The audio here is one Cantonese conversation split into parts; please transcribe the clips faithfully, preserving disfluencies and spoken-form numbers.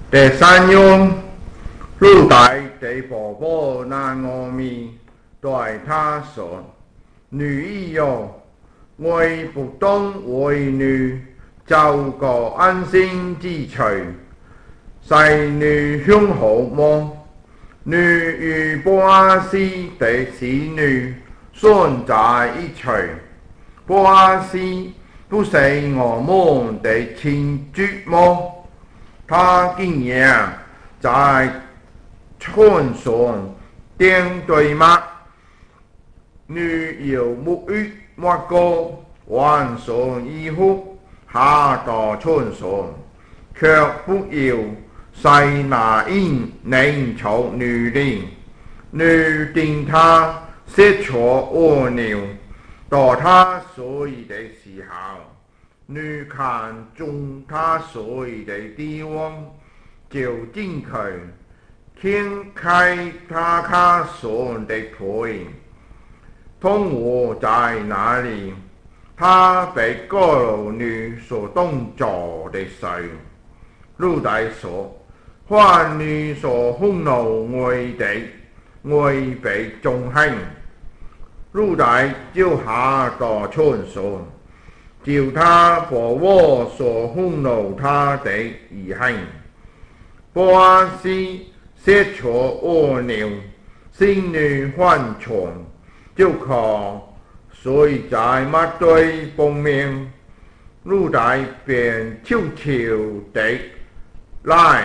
第三样，入台地婆婆那阿弥对他说：“女亦有，我不懂为女照顾安心之趣，使女向好么？女与波斯的使女算在一起，波斯不是我们的亲戚么？他竟然在村上顶对吗？女有沐浴抹过，换上衣服，下到村上，却不要使那因能求女人，女定他设错蜗牛，到他所以的时候。女看中他所以的地方，就进去，掀开他他所的腿，同我在那里，他被各女所动作的事，如来说，凡女所愤怒为的，为被中恨，如来就下到村上。就他婆婆所愤怒他的遗憾，波斯设错蜗牛，心女犯错，就靠所以在马堆方面，如来便悄悄地来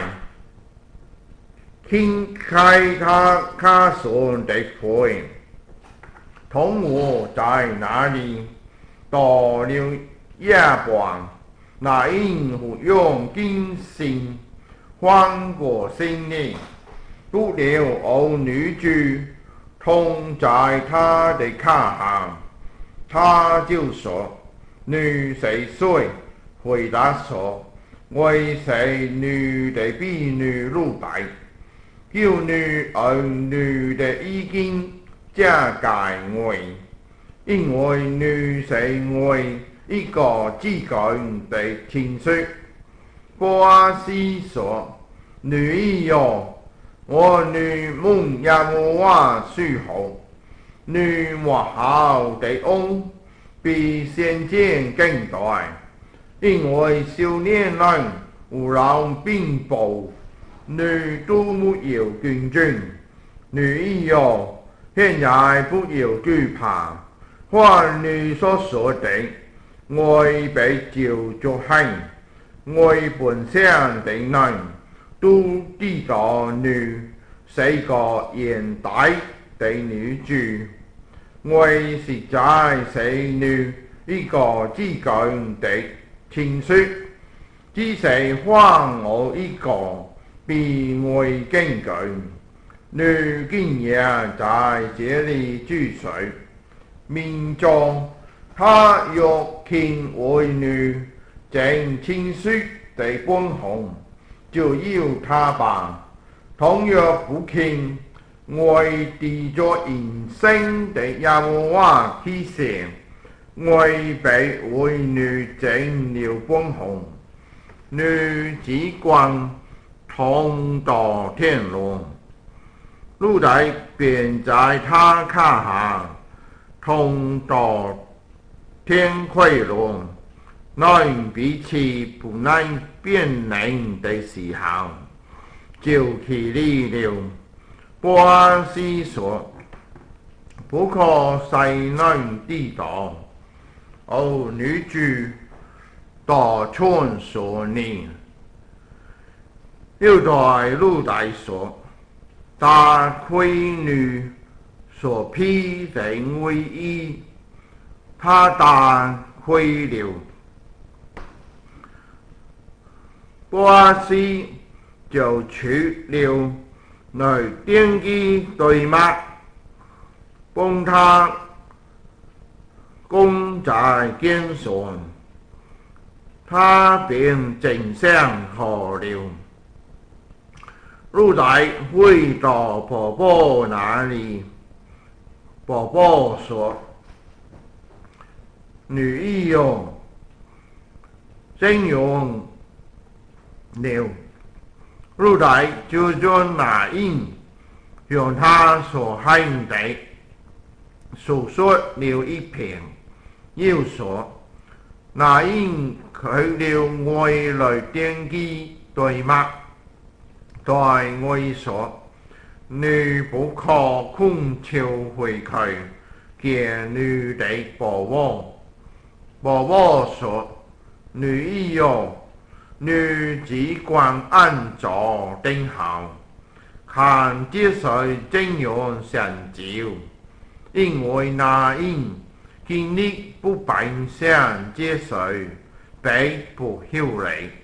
掀开他他所的腿，同我在哪里？到了夜半，那因服用精神换过心灵，不留偶女主同在他的卡下，他就说：“女谁谁？”回答说：“为谁女的比女入白？叫女儿女的已经嫁给我。”因为女是为一个自觉的情绪，波斯说：“女有我女梦也无话说好，女我好的翁比先见更大，因为少年人有人并步，女都没有竞争，女有现在不要惧怕。”凡女所说的，我被照作恨，我本相的人都知道女是个现代的女主，我实在是女一个自觉的情绪，只是换我一个比我更高，女竟然在这里住水。民众他若听为女正情绪的本红，就要他吧；同若不听，为地作人生的耶和华起誓，为被为女正了本红，女只管同到天龙，如来便在他卡下。通到天快龙，能彼此不能辨认的时候，就起离了。波斯说：“不可谁能抵挡？哦，女主到村所念，又对如来说：大亏女。”所披人为衣，他大亏了。波斯就取了来电击对骂，帮他攻在肩上，他便正相好了。如来回到婆婆那里。婆婆说：“女亦有真用了入来就将那英向他所行的述说了一遍，又说：那英去了外來電機對嗎？對我說：你不可空求回去，見你的婆婆。婆婆說：女兒喲，你只管按着定好，看這水怎樣成就，因為那英經歷不平常這水，並不曉得。